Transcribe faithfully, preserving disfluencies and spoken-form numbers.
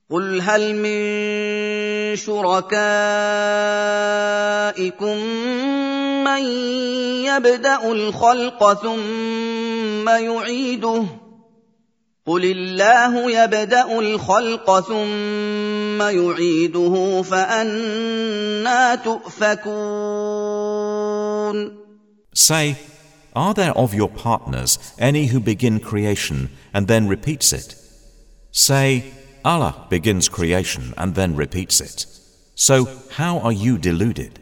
قل هل من شركائكم من يبدأ الخلق ثم يعيده قل الله يبدأ الخلق ثم يعيده فأنى تؤفكون. Say, are there of your partners any who begin creation and then repeats it? Say, Allah begins creation and then repeats it. So how are you deluded?